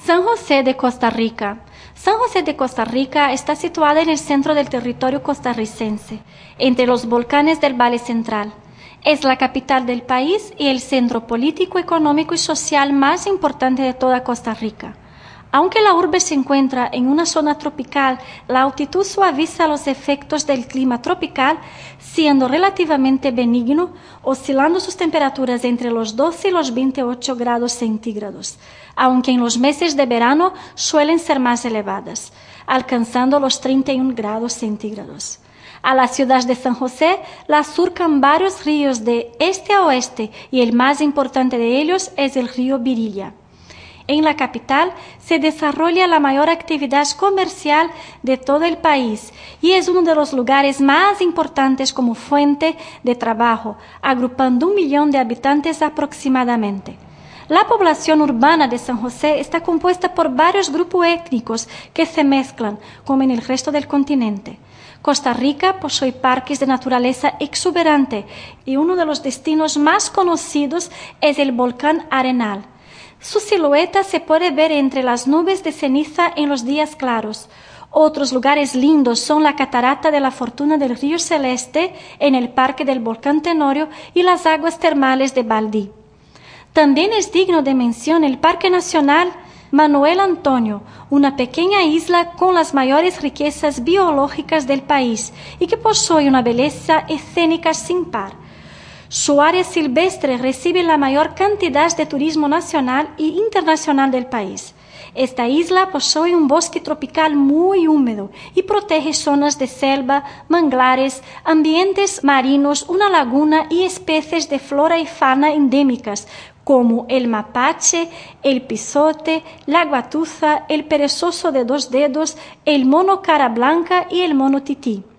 San José de Costa Rica. San José de Costa Rica está situada en el centro del territorio costarricense, entre los volcanes del Valle Central. Es la capital del país y el centro político, económico y social más importante de toda Costa Rica. Aunque la urbe se encuentra en una zona tropical, la altitud suaviza los efectos del clima tropical, siendo relativamente benigno, oscilando sus temperaturas entre los 12 y los 28 grados centígrados, aunque en los meses de verano suelen ser más elevadas, alcanzando los 31 grados centígrados. A la ciudad de San José la surcan varios ríos de este a oeste y el más importante de ellos es el río Virilla. En la capital se desarrolla la mayor actividad comercial de todo el país y es uno de los lugares más importantes como fuente de trabajo, agrupando 1 millón de habitantes aproximadamente. La población urbana de San José está compuesta por varios grupos étnicos que se mezclan, como en el resto del continente. Costa Rica posee parques de naturaleza exuberante y uno de los destinos más conocidos es el volcán Arenal. Su silueta se puede ver entre las nubes de ceniza en los días claros. Otros lugares lindos son la Catarata de la Fortuna del Río Celeste en el Parque del Volcán Tenorio y las aguas termales de Baldí. También es digno de mención el Parque Nacional Manuel Antonio, una pequeña isla con las mayores riquezas biológicas del país y que posee una belleza escénica sin par. Su área silvestre recibe la mayor cantidad de turismo nacional e internacional del país. Esta isla posee un bosque tropical muy húmedo y protege zonas de selva, manglares, ambientes marinos, una laguna y especies de flora y fauna endémicas como el mapache, el pisote, la guatuza, el perezoso de 2 dedos, el mono cara blanca y el mono tití.